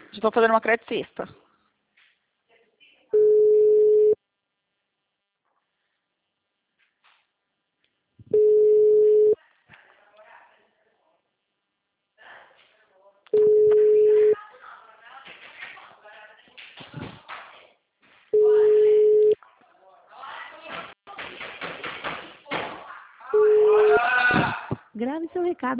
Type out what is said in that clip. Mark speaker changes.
Speaker 1: Já estou fazendo uma creticista.
Speaker 2: Grave seu recado.